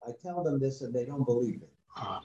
I tell them this and they don't believe it.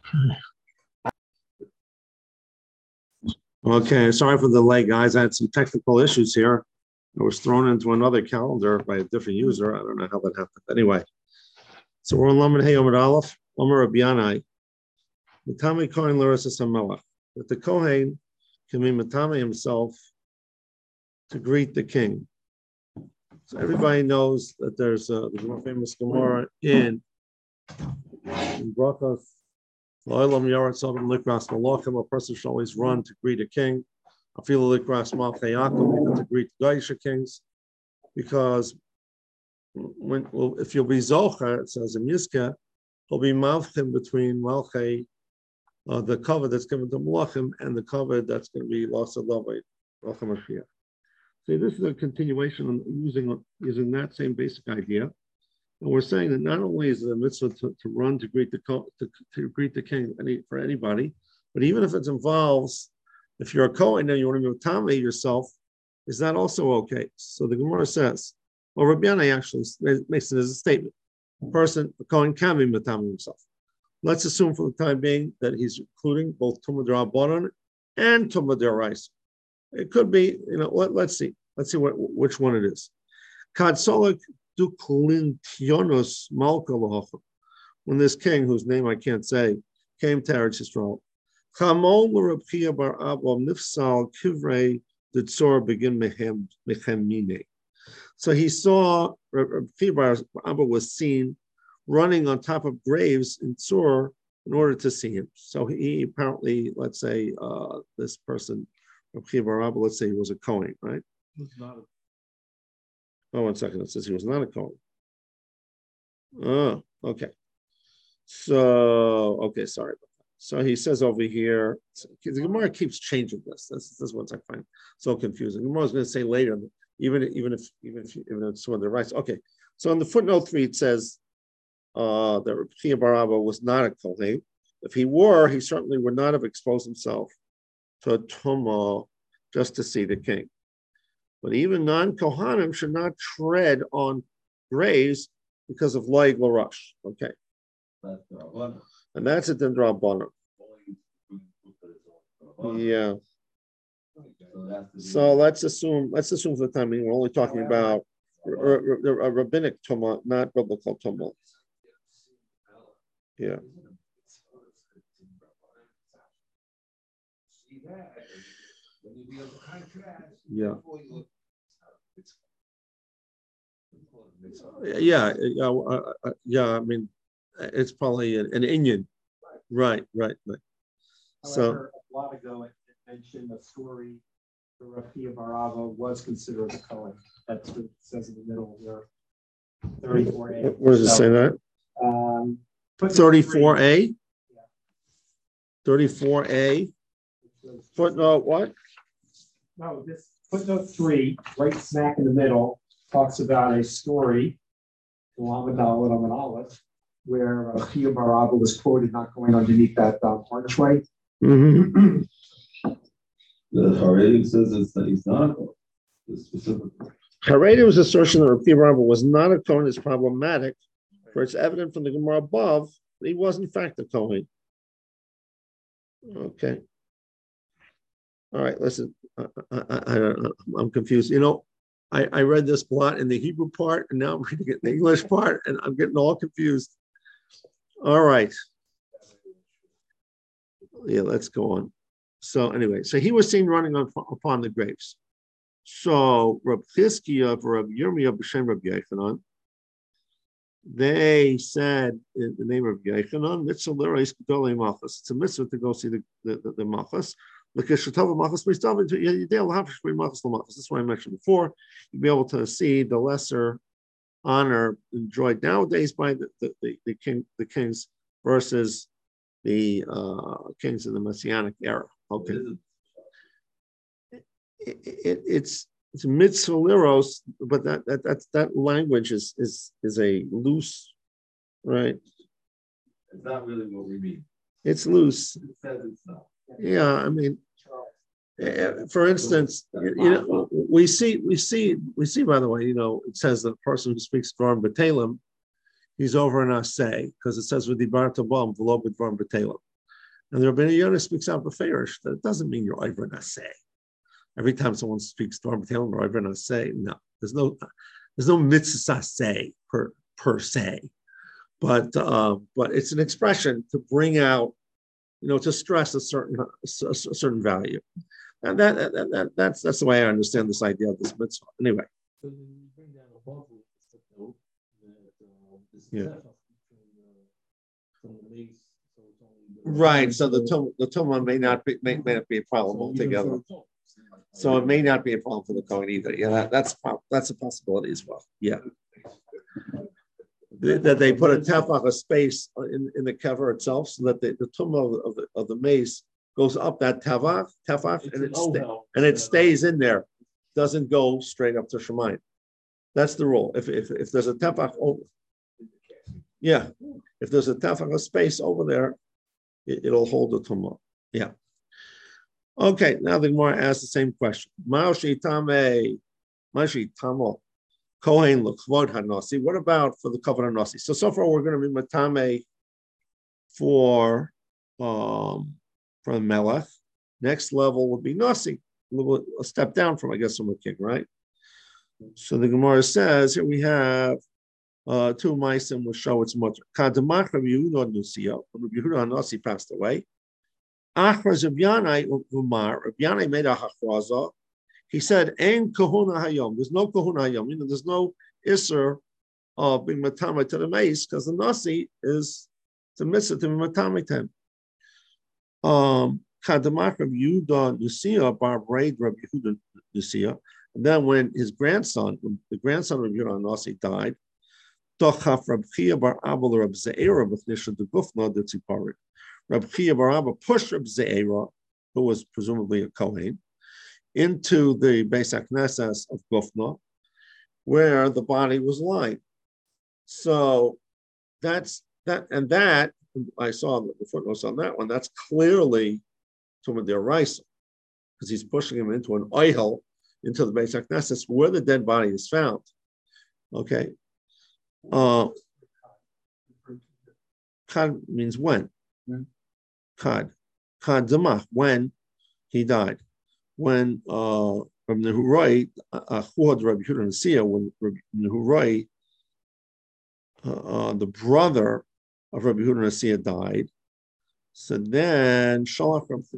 Okay, sorry for the delay, guys. I had some technical issues here. I was thrown into another calendar by a different user. I don't know how that happened. Anyway, so we're on Lamed Hey Omid Aleph, Omer Rabbi Yanai. Matame Kohen Larissa Samelach. That the Kohen can be Matame himself to greet the king. So everybody knows that there's a famous Gemara in Brachos. Lo'olam Yaretz Adam Likras Malachim. A person should always run to greet a king. Afilu Likras Malchei Yaakov, even to greet the Gaisha kings, because if you'll be Zocher, it says in Yizkeh, he'll be Mavchim between Malchei, the cover that's given to Malachim, and the cover that's going to be lost of Lavai, Malchim Mashiach. See, this is a continuation of using that same basic idea. And we're saying that not only is it a mitzvah to run to greet to greet the king for anybody, but even if it involves, if you're a Kohen and you want to be Matame yourself, is that also okay? So the Gemara says, well, Rabbi Yanai actually makes it as a statement. A Kohen can be Matame himself. Let's assume for the time being that he's including both Tumah D'Rabbanan and Tumah D'Oraisa. It could be, let's see which one it is. Kad Solek Duklintionos Malka Lahachim. When this king, whose name I can't say, came to Eretz Yisrael, Chamol Reb Chia bar Abba Nifsal Kivrei Ditzor begin Mechemine. So he saw Reb Chia bar Abba was seen running on top of graves in Tzur in order to see him. So he apparently, let's say, this person, Reb Chia bar Abba, let's say he was a Kohen, right? Oh, 1 second. It says he was not a Kohen. Oh, okay. So, okay, sorry about that. So he says over here, the Gemara keeps changing this. This is what I find so confusing. The Gemara is going to say later, even if it's one of the rights. Okay. So on the footnote 3, it says that Reb Chia bar Abba was not a Kohen. If he were, he certainly would not have exposed himself to a tumah just to see the king. But even non-Kohanim should not tread on graves because of Laig Larash. Okay. And that's a D'Rabbanan. Yeah. So let's assume for the time being we're only talking about a rabbinic tumah, not biblical tumah. Yeah. Yeah. I mean, it's probably an Indian, right. However, so a while ago, it mentioned a story where Reb Chia bar Abba was considered a Kohen. That's what it says in the middle there. 34a. Where does it say that? 34a. 34a. Footnote what? No, this footnote 3, right smack in the middle, talks about a story, where Reb Chia bar Abba was quoted not going underneath that archway. Mm-hmm. The Haredim says that he's not specifically. Haredim's assertion that Reb Chia bar Abba was not a Kohen is problematic, for it's evident from the Gemara above that he was in fact a Kohen. Okay. All right, listen, I'm confused. I read this plot in the Hebrew part, and now I'm reading it in the English part, and I'm getting all confused. All right. Yeah, let's go on. So anyway, so he was seen running upon the graves. So Reb Chizkiya for Reb Yirmiyah b'shem Reb Yochanan, they said in the name of Yochanan, mitzvah l'reis gedolei malchus. It's a mitzvah to go see the malchus. That's what I mentioned before. You'll be able to see the lesser honor enjoyed nowadays by the kings versus the kings in the Messianic era. Okay, it's mitzvah liros, but that language is a loose, right? It's not really what we mean. It's loose. It says it's not. Yeah, I mean, for instance, we see. By the way, it says the person who speaks Dvarim B'Telem, he's over an assay, because it says with the bar to bomb, below with bar b'telim. And the Rabbeinu Yonah speaks out beferish. That doesn't mean you're over an assay. Every time someone speaks bar b'telim or over an assay, no, there's no mitzvah assay per se, but it's an expression to bring out, to stress a certain value, and that's the way I understand this idea of this mitzvah. Anyway. So then you bring down above with the footnote that this Yeah. from the mace, so it's only Right. So the tumah may not be a problem altogether. So it may not be a problem for the Kohen either. Yeah, that's a possibility as well. Yeah. That they put a tefach, a space in the cover itself, so that the tumah of the mace goes up that tefach, and it stays in there, doesn't go straight up to Shemayim. That's the rule. If there's a tefach over, yeah, if there's a tefach, a space over there, it'll hold the tumah. Yeah. Okay, now the Gemara asks the same question. Mashi tamo kohen l'kvod hanasi. What about for the kavod hanasi? So far we're going to be matame for the melech. Next level would be nasi, a step down from, I guess, from a king, right? So the Gemara says here we have two maisim will show its mother. Kadamach Rabbi Yehuda Nusia. Rabbi Yehuda Nasi passed away. Achraz Rabbi Yanai made a hachraza. He said, "Ein kahuna hayom." There's no kahuna hayom. There's no iser of being matame to the mace because the nasi is the mitzvah to be matame to him. Kadamach Rabbi Yehuda Nusia bar braid Rabbi Yehuda Nusia. And then when the grandson of Rabbi Yehuda Nasi died, Tochaf Rabbi Chia bar Abba Rabbi Ze'era b'chnisha the gufna the tziparit. Rabbi Chia bar Abba pushed Rabbi Ze'era, who was presumably a Kohen, into the Beis HaKnesses of Gufna, where the body was lying. So that's that, and that I saw the footnotes on that one. That's clearly Tumah D'Oraisa, because he's pushing him into an oihel, into the Beis HaKnesses, where the dead body is found. Okay. Kad means when. Kad Damach, when he died. When Rabbi Nehurai, Achud Rabbi Yehuda Nasiya, when Rabbi Nehurai, the brother of Rabbi Yehuda Nasiya died, so then Shalach Rabbi.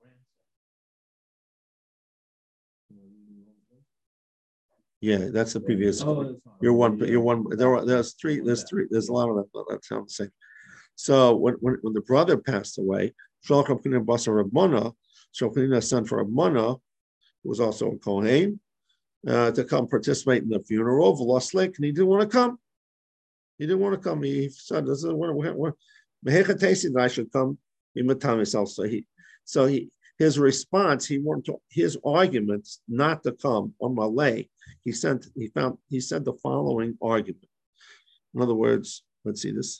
Yeah, that's the previous. You're one. There's three. There's a lot of that. That sounds the same. So when the brother passed away, Shalach Rabbi Basa Rabbana, Shalach son for Rabbana, who was also a Kohen, to come participate in the funeral of Lost Lake, and he didn't want to come. He didn't want to come. He said, "This is what that I should come." He matam himself. So his response, his arguments not to come on Malay. He said the following argument. In other words, let's see this.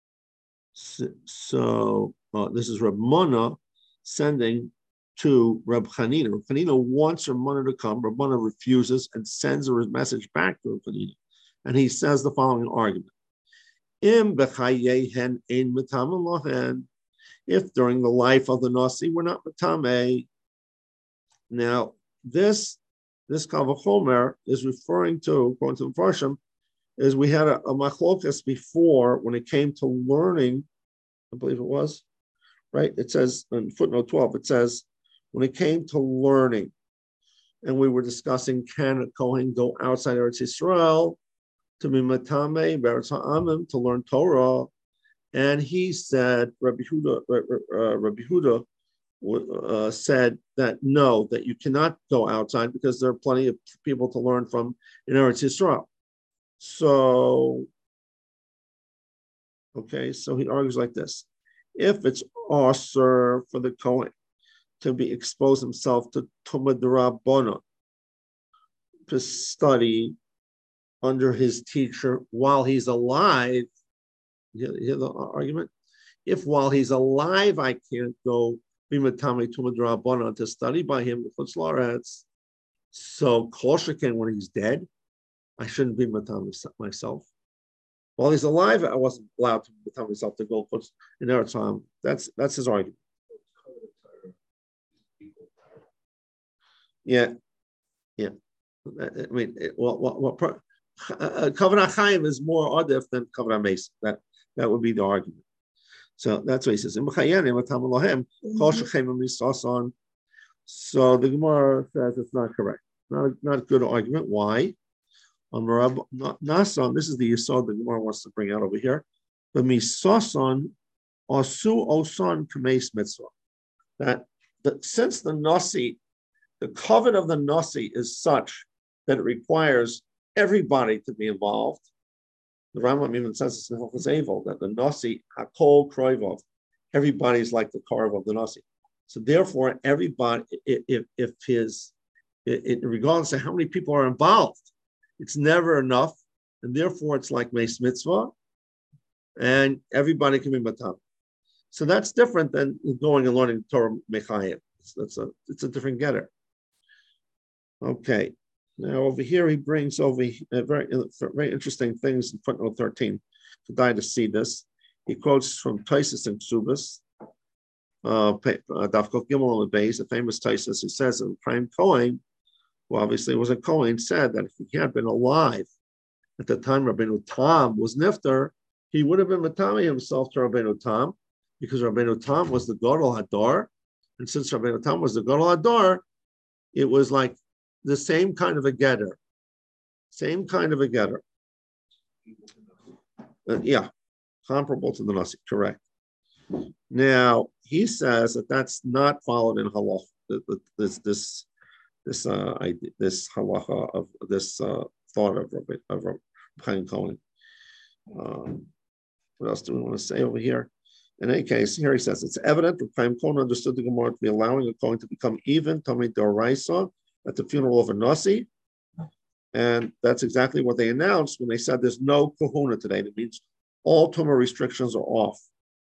So this is Reb Mona sending to Reb Chanina. Reb Chanina wants Reb Mona to come. Reb Mona refuses and sends a message back to Reb Chanina. And he says the following argument. If during the life of the Nasi we're not matame. Now, this Kavachomer is referring to, according to the Farshim, is we had a machlokas before when it came to learning, I believe it was, right? It says in footnote 12, it says, when it came to learning, and we were discussing, can a Kohen go outside Eretz Yisrael to be matame, Beretz Ha'amim, to learn Torah? And he said, Rabbi Huda said that no, that you cannot go outside because there are plenty of people to learn from in Eretz Yisrael. So, okay, so he argues like this. If it's also for the Kohen to be expose himself to Tumah D'Rabbanan, to study under his teacher while he's alive, you hear the argument? If while he's alive I can't go be matame Tumah D'Rabbanan to study by him with Chutz La'aretz, so Kol Sheken when he's dead, I shouldn't be matame myself. While he's alive, I wasn't allowed to tell myself to go put in Eretz Ham. That's his argument. Yeah. I mean, Kavanah Chaim is more adif than Kavanah Meis. That would be the argument. So that's what he says. So the Gemara says it's not correct. Not a good argument. Why? Nasan, this is the Yisod the Gemara wants to bring out over here. The Misasan Asu Osan Kameis Mitzvah. That since the Nasi, the covet of the Nasi is such that it requires everybody to be involved. The Rambam even says this in Hilchos Eivel that the Nasi Hakol Kroivov, everybody's like the Korov of the Nasi. So therefore, everybody, regardless of how many people are involved, it's never enough, and therefore it's like Meis Mitzvah, and everybody can be Matam. So that's different than going and learning Torah Mechayim. It's a different getter. Okay. Now over here he brings over very interesting things in footnote 13. For to see this, he quotes from Taisus and Ksubas, Dafkot Gimel on the base, a famous Taisus who says that Chaim Kohen, who obviously was a Kohen, said that if he had been alive at the time Rabbeinu Tam was Nifter, he would have been Matami himself to Rabbeinu Tam, because Rabbeinu Tam was the Gadol Hadar, and since Rabbeinu Tam was the Gadol Hadar, it was like the same kind of a getter. Yeah, comparable to the Nasi, correct. Now, he says that that's not followed in halach, this halacha of this thought of Chaim Kohen. What else do we want to say over here? In any case, here he says, it's evident that Chaim Kohen understood the Gemara to be allowing a Kohen to become even, Tamid D'Oraisa, at the funeral of a Nasi. And that's exactly what they announced when they said there's no kahuna today. That means all tumah restrictions are off.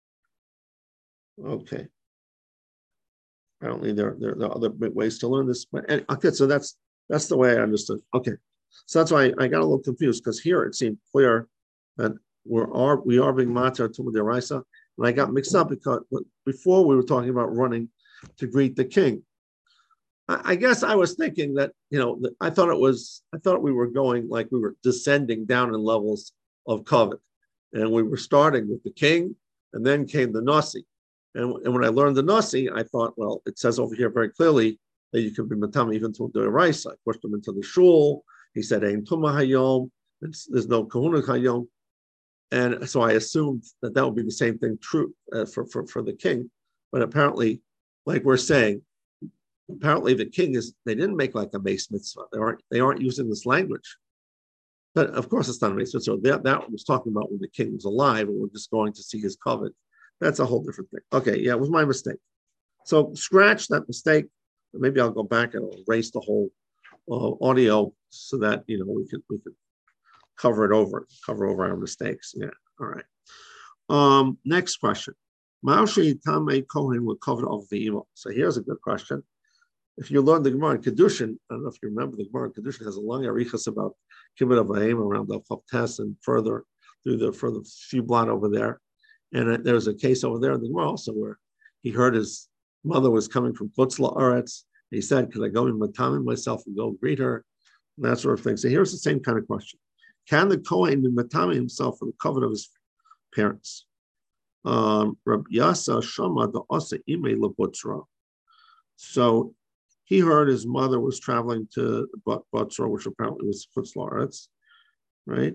Okay. Apparently there are other ways to learn this. But okay, so that's the way I understood. Okay. So that's why I got a little confused, because here it seemed clear that we are being matar tumah deraisa. And I got mixed up because before we were talking about running to greet the king. I guess I was thinking that, I thought we were going like we were descending down in levels of covet, and we were starting with the king, and then came the Nasi. And when I learned the Nasi, I thought, well, it says over here very clearly that you can be matam even to the rice. I pushed him into the shul. He said, "Ein tumah hayom." There's no kahuna hayom, and so I assumed that would be the same thing true for the king. But apparently, like we're saying, apparently the king they didn't make like a Meis Mitzvah. They aren't using this language. But of course it's not a Meis Mitzvah. So that was talking about when the king was alive, and we're just going to see his covet. That's a whole different thing. Okay, yeah, it was my mistake. So scratch that mistake. Maybe I'll go back and I'll erase the whole audio so that we could cover over our mistakes. Yeah. All right. Next question. Ma'ashi Tamei Kohen will cover of the email. So here's a good question. If you learn the Gemara in Kedushin, I don't know if you remember, the Gemara in Kedushin has a long arichas about Kibbut Avayim around the Chaftes and further through the few blot over there. And there was a case over there in the Gemara also where he heard his mother was coming from Chutz La'aretz. He said, "Could I go in Matamim myself and go greet her?" And that sort of thing. So here's the same kind of question: can the Kohen be Matamim himself for the covenant of his parents? Rab Yasa Shama the Asa Ime Lebutzra. So he heard his mother was traveling to Butzra, which apparently was Chutz La'aretz, right?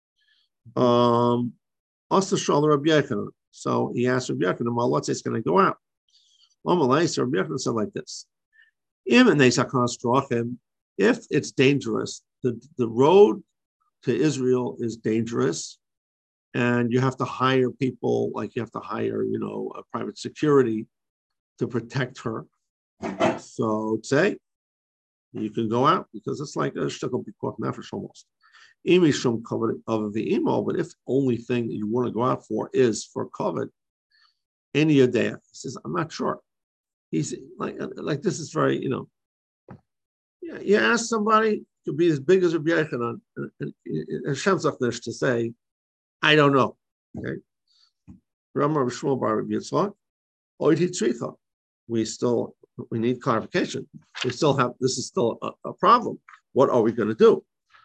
Asa Shal Rabbi Yechanan. So he asked Rabbi Yechanan, "Well, let's say it's going to go out." Rabbi Yechanan said like this: if it's dangerous, the road to Israel is dangerous, and you have to hire people, like you have to hire, a private security to protect her. So say you can go out because it's like a shtickle b'koch nefesh almost. Imishum covered of the email, but if the only thing you want to go out for is for covet, any a day, he says, "I'm not sure." He's like this is very, Yeah, you ask somebody to be as big as Rabbi Yechanan, and Hashem Zachnish to say, I don't know. Okay. Ramar Shmuel Bar Yitzchak, Oiti Tzricha. We need clarification. We still have, this is still a problem. What are we going to do?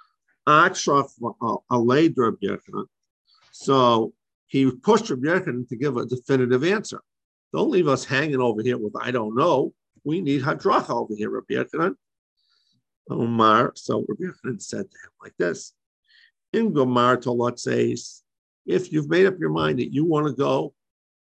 So he pushed Rabbi Yochanan to give a definitive answer. Don't leave us hanging over here with I don't know. We need hadracha over here, Rabbi Yochanan. Omar, so Rabbi Yochanan said to him like this: In Gomar Tolat says, if you've made up your mind that you want to go,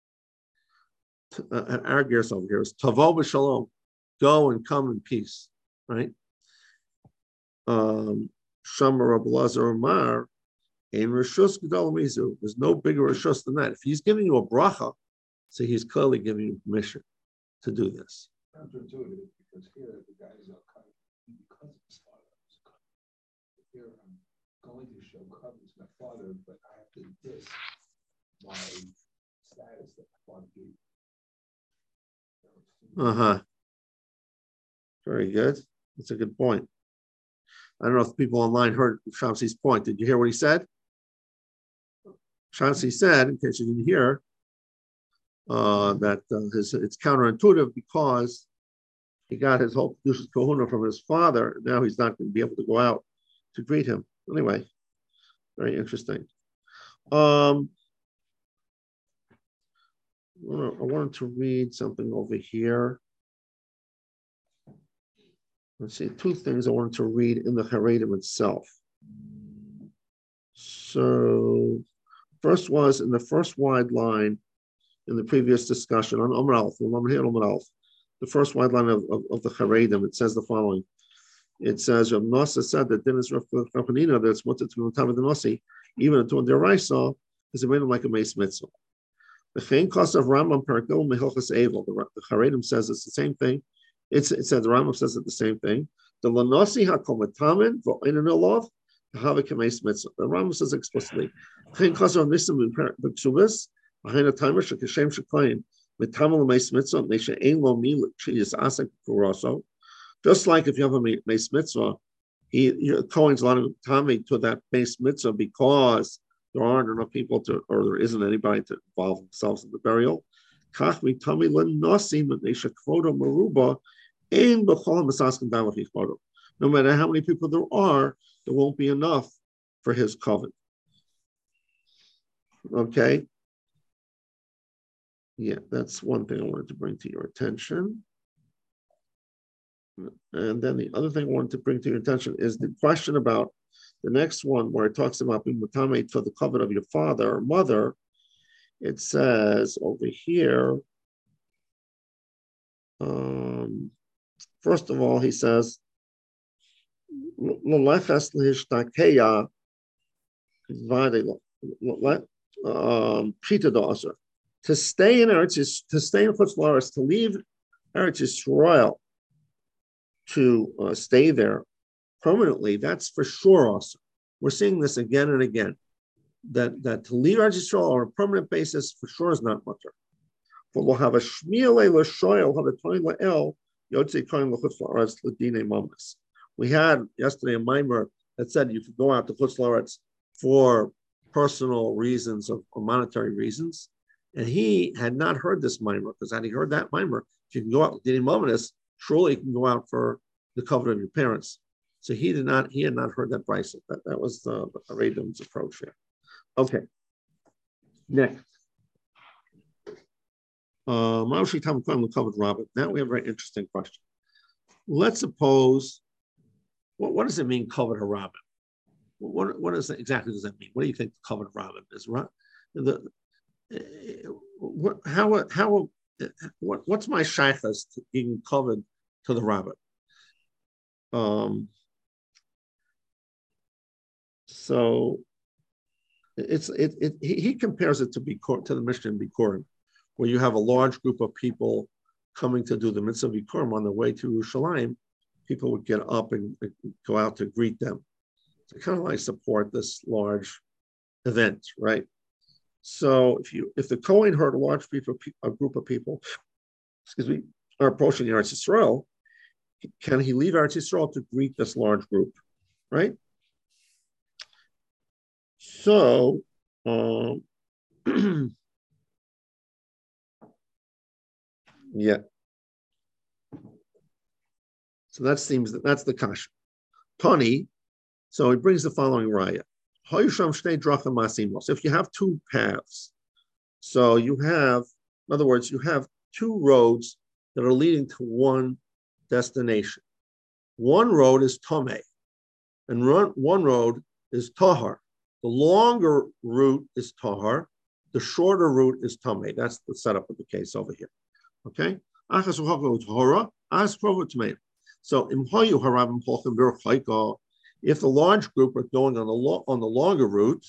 and our gears over here is Tavo b'shalom, go and come in peace, right? Shamar Rabbi Lazar Omar, in Rishus Gedol Mizu, there's no bigger Rishus than that. If he's giving you a bracha, so he's clearly giving you permission to do this. Counterintuitive, because here the guys are cut because of his father. Here I'm going to show covenant to my father, but I have to diss my status that my father gave. Very good. That's a good point. I don't know if people online heard Shamsi's point. Did you hear what he said? Shamsi said, in case you didn't hear, that it's counterintuitive because he got his whole Kedushas Kahuna from his father. Now he's not going to be able to go out to greet him. Anyway, very interesting. I wanted to read something over here. Let's see, two things I wanted to read in the Haredim itself. So, first was in the first wide line in the previous discussion on Amar Aleph, the first wide line of the Haredim, it says the following. It says, Rav Nasa said that Dinas Rav Chanina, that's what's it to the time of the Nasi, even until the Deraisa, is made him like a mace mitzvah. The Chain Kos of Rambam Parakil Mehilchas Eivel, the Haredim says it's the same thing. It said the Rambam says it the same thing. The Lanasi HaKomatamin V'Oinanilov Havik Mace Mitzvah. The Rambam says explicitly. Chain Kos of Nisim B'Ksubis Behind a timer Shekashem Sheklayim Mitamal Mace Mitzvah Mesha Ein Lo Mi Is Asik Kuroso. Just like if you have a mace mitzvah, Kohen's allowing Tommy to that mace mitzvah because there aren't enough people to, or there isn't anybody to involve themselves in the burial. No matter how many people there are, there won't be enough for his covenant. Okay. Yeah, that's one thing I wanted to bring to your attention. And then the other thing I wanted to bring to your attention is the question about the next one where it talks about being mutamei for the covenant of your father or mother. It says over here, first of all, he says, to stay in Eretz, to stay in Chutz La'aretz, to leave Eretz Yisrael, to stay there permanently, that's for sure also. We're seeing this again and again, that to leave Eretz Yisrael on a permanent basis for sure is not mutter. But we'll have a shmiel l'shoyel, have a toin la'el, yotzei koin l'chutz la'aretz l'dinei mamas. We had yesterday a mimer that said you could go out to Chutz La'aretz for personal reasons or monetary reasons, and he had not heard this mimer, because had he heard that mimer, if you can go out with dinei mamas, surely you can go out for the covenant of your parents. So he had not heard that price. That was the Haredim's approach here. Okay. Next. Now we have a very interesting question. Let's suppose, what does it mean, covenant harabim? What exactly does that mean? What do you think the covenant harabim is? What's my shaychas to being covered to the rabbit? So he compares it to the Mishnah in Bikurim, where you have a large group of people coming to do the mitzvah Bikurim on their way to Yerushalayim. People would get up and go out to greet them. So kind of like support this large event, right? So if the Kohen heard a group of people, are approaching Eretz Yisrael, can he leave Eretz Yisrael to greet this large group, right? So Yeah. So that seems that's the kasha. Tani, so he brings the following raya. If you have two paths, so you have, in other words, you have two roads that are leading to one destination. One road is Tomei, and one road is Tahar. The longer route is Tahar, the shorter route is Tomei. That's the setup of the case over here. Okay? So if the large group are going on the longer route,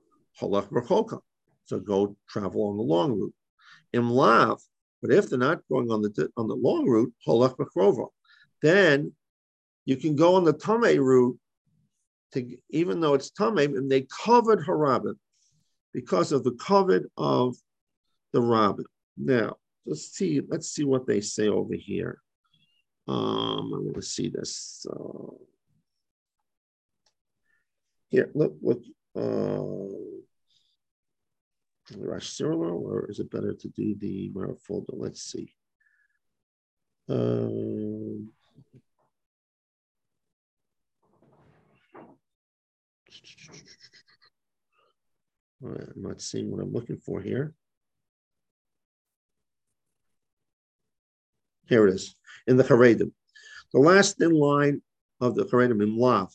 so go travel on the long route. Imlav, but if they're not going on the long route, then you can go on the Tameh route, even though it's Tameh, and they covered Harabim because of the covet of the Rabbin. Now, let's see what they say over here. I'm going to see this. Here, look. Rash Sirla, or is it better to do the Mara folder? Let's see. I'm not seeing what I'm looking for here. Here it is, in the Haredim. The last thin line of the Haredim in Lav.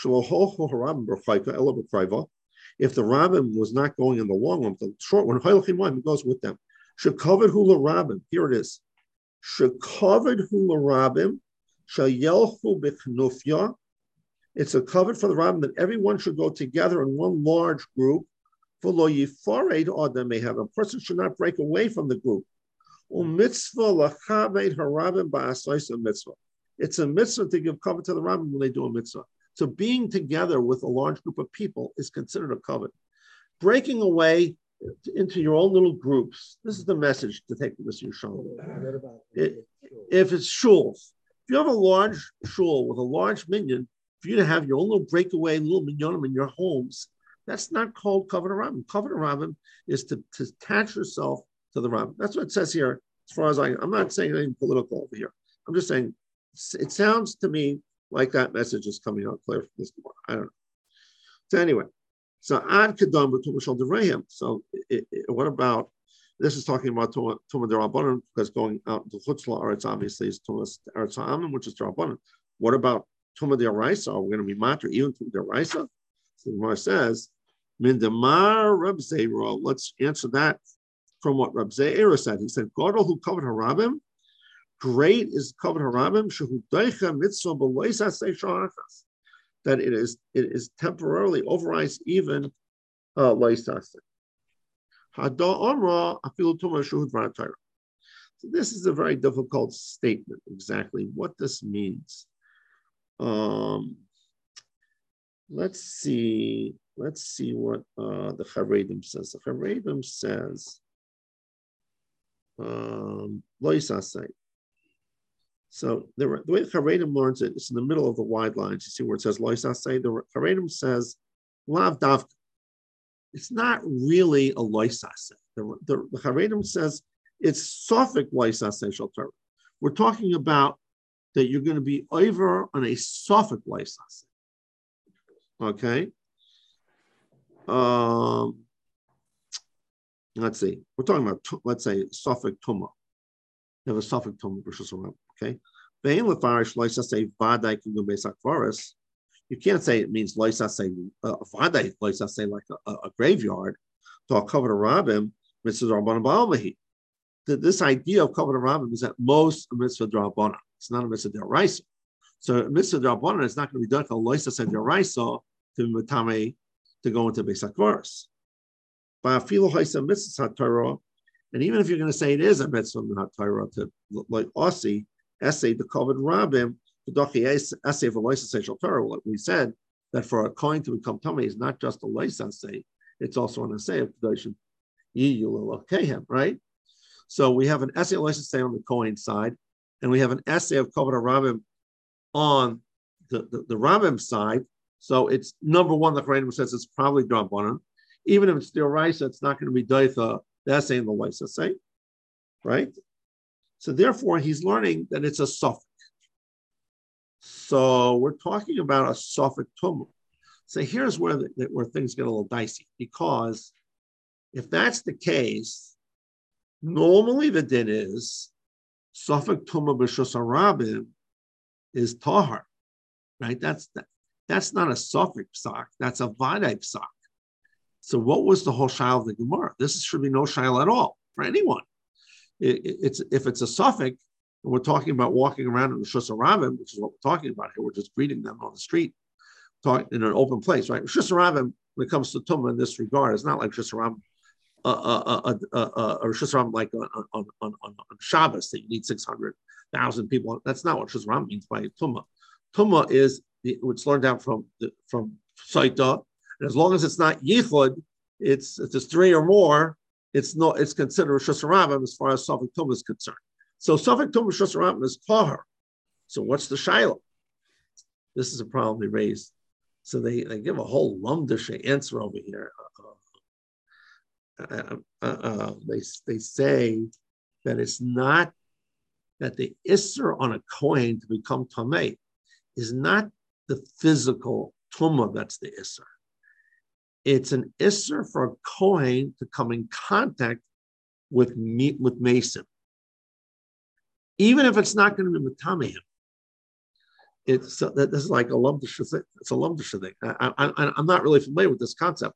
If the Rabbim was not going in the long one, the short one, it goes with them. Shekavad hula Rabbim, here it is. Shekavad hula Rabbim, shayelchu b'chnufya. It's a covet for the Rabbim that everyone should go together in one large group. V'lo yifared adam may have. A person should not break away from the group. Mitzvah lachaved harabim ba'asayis mitzvah. It's a mitzvah to give covet to the Rabbim when they do a mitzvah. So being together with a large group of people is considered a covet. Breaking away into your own little groups, this is the message to take with this Yerushalmi. If it's shuls, if you have a large shul with a large minyan, for you to have your own little breakaway, little minyanim in your homes, that's not called covet Rabbim. Covet Rabbim is to attach yourself to the Rabbim. That's what it says here. As far as I'm not saying anything political over here. I'm just saying it sounds to me like that message is coming out clear from this Gemara. I don't know. So anyway, so ad kedam b'tumah devrehim. So what about this? Is talking about tumah derabanan because going out to chutz la'aretz obviously is tumah eretz ha'amim, which is derabanan. What about tumah deraisa? Are we going to be matter even tumah deraisa? So the Gemara says min demar Reb Zeira. Let's answer that from what Reb Zeira said. He said, "Gadol who covered harabim." Great is covered harabim shehudaycha mitzvah b'loisa seishachas, that it is temporarily overrides even loisase. Hada amra afilu tumah shehud v'atayra. So this is a very difficult statement. Exactly what this means. Let's see what the Haredim says. The Haredim says loisase. So the way the Haredim learns it, it's in the middle of the wide lines. You see where it says loisase. The Haredim says lav davka. It's not really a loisase. The Haredim says it's sofik loisase shel Torah. We're talking about that you're going to be over on a sofik loisase. Okay. Let's see. We're talking about let's say sofik tumah. You have a sofik tumah versus around. Okay, you can't say it means loisase vaday loisase like a graveyard. To a covered rabbim mitzvah d'rabbanan ba'almahi. This idea of covered rabbim is at most a mitzvah d'rabbanan. It's not a mitzvah d'oraisa. So a mitzvah d'rabbanan is not going to be done for loisase d'oraisa to matame to go into beis hakvaros. Ba'afilu haisa mitzvah haTorah, and even if you're going to say it is a mitzvah haTorah to like Aussie. Essay the covered rabbim, essay of a loisase shel Torah. What we said that for a coin to become tummy is not just a loisase, it's also an essay of kedushin yiyul elokehem, right? So we have an essay of loisase on the coin side, and we have an essay of covered rabbim on the rabbim side. So it's number one. The Haredim says it's probably drabanan. Even if it's the Oraisa, it's not going to be Daitha, that's saying the Lysa say, right? So therefore, he's learning that it's a suffix. So we're talking about a suffix tumah. So here's where things get a little dicey, because if that's the case, normally the din is suffix tumah b'shus harabim is tahar, right? That's not a suffix psak, that's a vadai psak. So what was the whole shail of the Gemara? This should be no shail at all for anyone. If it's a suffix, and we're talking about walking around in the Shus Harabim, which is what we're talking about here, we're just greeting them on the street, in an open place, right? Shus Harabim, when it comes to Tumah in this regard, it's not like Shus Harabim, or Shus Harabim like on Shabbos that you need 600,000 people. That's not what Shus Harabim means by Tumah. Tumah is it's learned out from Saita, and as long as it's not Yichud, if there's three or more, it's considered Shus Harabim as far as Safek Tumah is concerned. So Safek Tumah Shus Harabim is Tahar. So what's the Shiloh? This is a problem they raised. So they give a whole lumdish answer over here. They say that it's not that the Isser on a coin to become Tameh is not the physical Tumah that's the Isser. It's an Isser for a coin to come in contact with Mason. Even if it's not going to be Matamehim. This is like a lumdish thing. It's a lumdish thing. I'm not really familiar with this concept.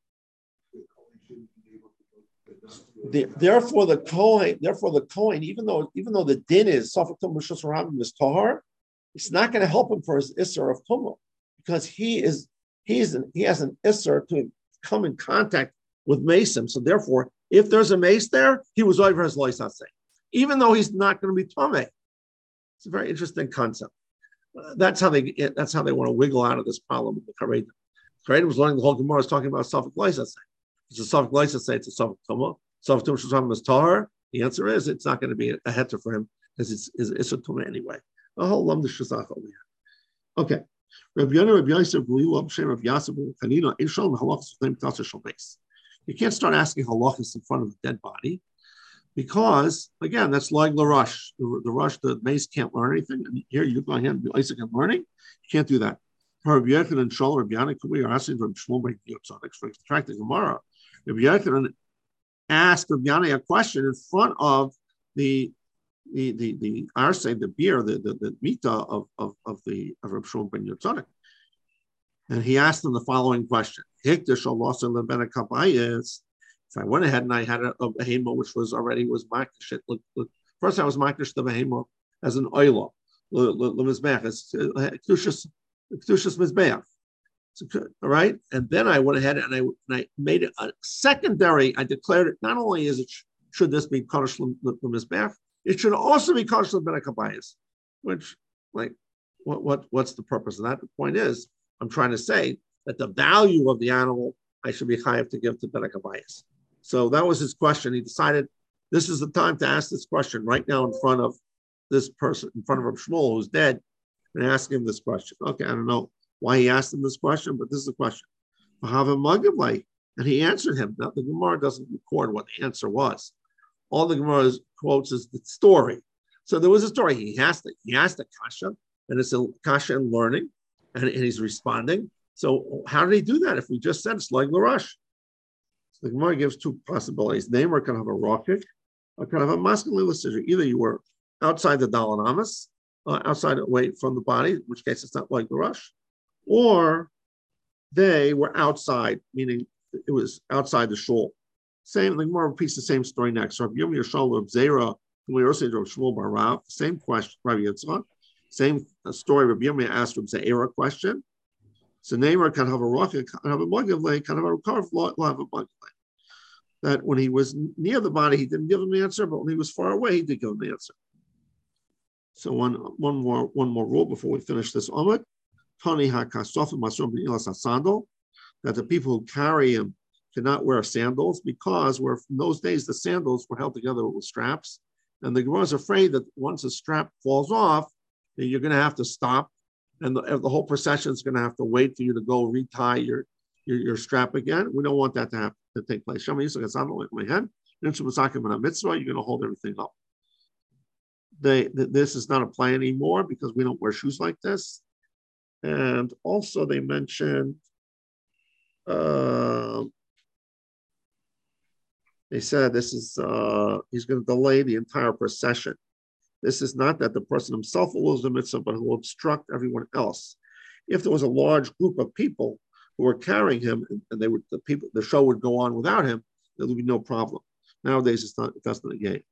Therefore, the coin, even though the din is Safek Tumah Shus Harabim is Tahar, it's not going to help him for his Isser of Tumah, because he has an Isser to come in contact with Mason. So therefore, if there's a mace there, he was over his loisase, even though he's not going to be Tameh. It's a very interesting concept. That's how they want to wiggle out of this problem with the Karedim. Karedim was learning the whole Gemara is talking about Safek loisase. It's a Safek loisase, it's a Safek Tumah. Safek Tumah Shus Harabim is Tahar. The answer is it's not going to be a heter for him because it's a Tumah anyway. A whole lumdish shazach over here. Okay. Rabbi Yosef, Rabbi Yasser, Kanina, Ishol, halachas with name Tasser Shalbais. You can't start asking halachas in front of a dead body, because again, that's like the rush. The rush, the mace can't learn anything. And here you go ahead and be Isaac and learning. You can't do that. Rabbi Yechon and Shol, Rabbi Yannik, we are asking Rabbi Shmuel by Yotzadik for extracting Gemara. Rabbi Yechon asked Rabbi Yannik a question in front of the arse, the beer, the mita of Rabbi Shmuel ben Yotzadik. And he asked him the following question. If I went ahead and I had a behemo which was makdish. Look, first I was makdish the behemo as an oila, l'mizbeach, as kedushas mizbeach. All right, and then I went ahead and I made it a secondary. I declared it. Not only should this be kadosh l'mizbeach, it should also be kadosh l'ben hakabayis. Which, like, what's the purpose of that? The point is, I'm trying to say that the value of the animal I should be chayav to give to ben hakabayis. So that was his question. He decided this is the time to ask this question right now in front of this person, in front of Rabbi Shmuel, who's dead, and ask him this question. Okay, I don't know why he asked him this question, but this is the question. And he answered him. Now, the Gemara doesn't record what the answer was. All the Gemara quotes is the story. So there was a story. He asked a kasha, and it's a kasha in learning, and he's responding. So how did he do that if we just said it's like Larash? The Gemara gives two possibilities. Name or can have a rocket, or can have a masculine decision. Either you were outside the dalanamas, outside away from the body, in which case it's not like the rush, or they were outside, meaning it was outside the shul. Same, the Gemara repeats the same story next. So Yom Yishol of Zera, we also did Shmuel Bar Rav, same question, Rabbi Yitzchak, same story. Rabbi Yom asked Rabbi Zera question. So Neymar can have a rocket, can have a magavle, can have a carve, have a magavle. That when he was near the body, he didn't give him the answer, but when he was far away, he did give him the answer. So one more rule before we finish this Omid. Tani hakasof masrum b'nilas sandal, that the people who carry him cannot wear sandals, because in those days the sandals were held together with straps, and the Gemara is afraid that once a strap falls off, you're going to have to stop. And the whole procession is going to have to wait for you to go retie your strap again. We don't want that to take place. Shama Yisrael gets on my head. You're going to hold everything up. This is not a play anymore because we don't wear shoes like this. And also they mentioned, they said this is, he's going to delay the entire procession. This is not that the person himself will lose the mitzvah, but will obstruct everyone else. If there was a large group of people who were carrying him, and the show would go on without him, there would be no problem. Nowadays, that's not a game.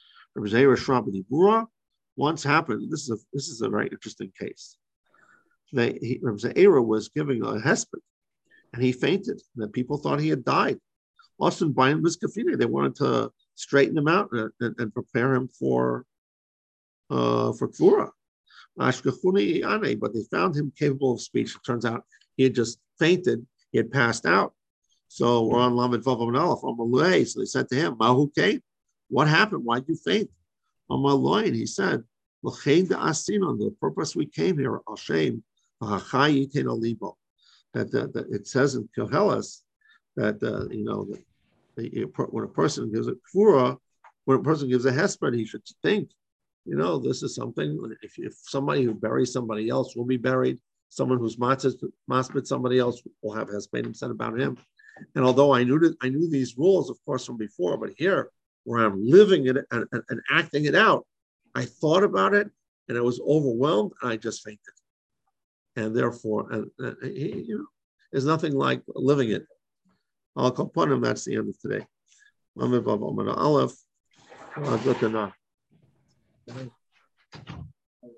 Once happened. This is a very interesting case. Zera was giving a hesped, and he fainted. And the people thought he had died. Austin Bain was kafina. They wanted to straighten him out and prepare him for Kvura. But they found him capable of speech. It turns out he had just fainted. He had passed out. So we're on Lamed Vav Amud Aleph. So they said to him, Mahu Kain, what happened? Why did you faint? And he said, the purpose we came here, Hashem, that it says in Koheles that when a person gives a Kvura, when a person gives a hesped, he should think, this is something. If somebody who buries somebody else will be buried, someone who's masbid somebody else will have hespedim said about him. And although I knew these rules, of course, from before, but here where I'm living it and acting it out, I thought about it and I was overwhelmed and I just fainted. And therefore, there's nothing like living it. I'll call upon him. That's the end of today. Lamed Vav Amud Aleph. Good enough.